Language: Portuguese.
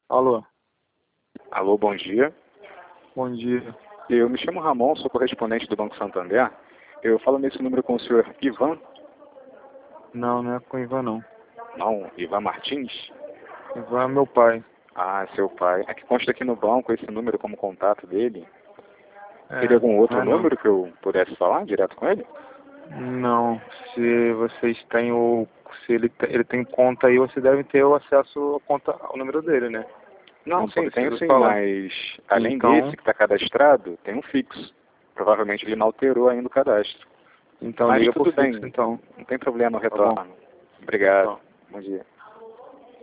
Alô, Alô, bom dia. bom dia. Eu me chamo Ramon, sou correspondente do Banco Santander. Eu falo nesse número com o senhor Ivan. Não, não é com o Ivan, não. Não, Ivan Martins? Ivan é meu pai. Ah, seu pai. É que consta aqui no banco esse número como contato dele. É, Teria algum não outro é não. número que eu pudesse falar direto com ele? Não, se vocês têm o... Se ele tem conta aí, você deve ter o acesso à conta, ao número dele, né? Não, Não sim, tenho precisa sim, falar. mas além desse Então, que está cadastrado, tem um fixo. Provavelmente ele não alterou ainda o cadastro. então Mas liga pro tudo fixo, bem, então. não tem problema, eu Tá bom? retorno. Obrigado. Tchau. Bom dia.